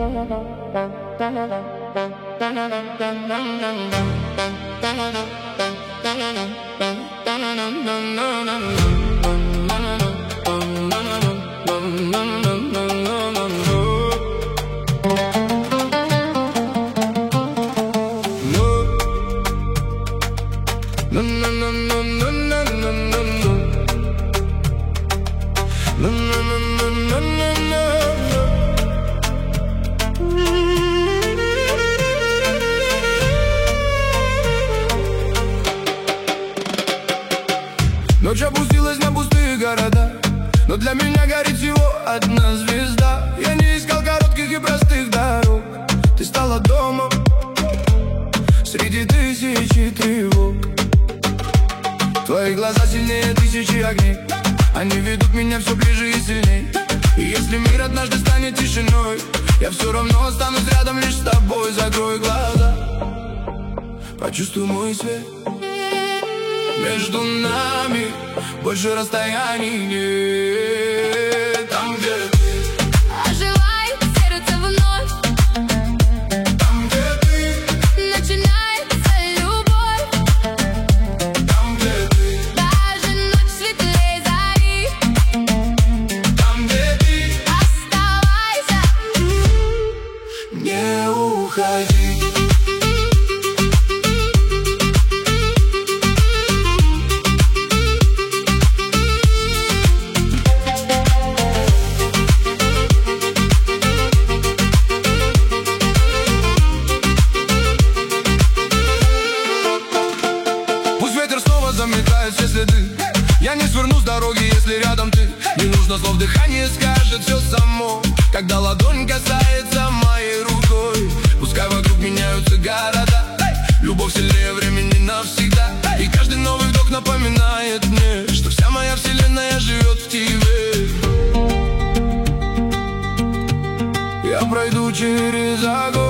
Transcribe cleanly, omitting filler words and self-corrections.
Ночь опустилась на пустые города, но для меня горит всего одна звезда. Я не искал коротких и простых дорог. Ты стала домом среди тысячи тревог. Твои глаза сильнее тысячи огней, они ведут меня все ближе и сильней. И если мир однажды станет тишиной, я все равно останусь рядом лишь с тобой. Закрой глаза, почувствуй мой свет. Между нами больше расстояний нет. Там, где оживает сердце вновь, там, где ты, начинается любовь. там, где ты, Даже ночь светлее зари. там, где ты, Оставайся, не уходи. Заметаю все следы. Я не сверну с дороги, если рядом ты. Не нужно слов, дыхание скажет все само. Когда ладонь касается моей рукой, пускай вокруг меняются города, любовь сильнее времени навсегда. И каждый новый вдох напоминает мне, что вся моя вселенная живет в тебе. Я пройду через огонь.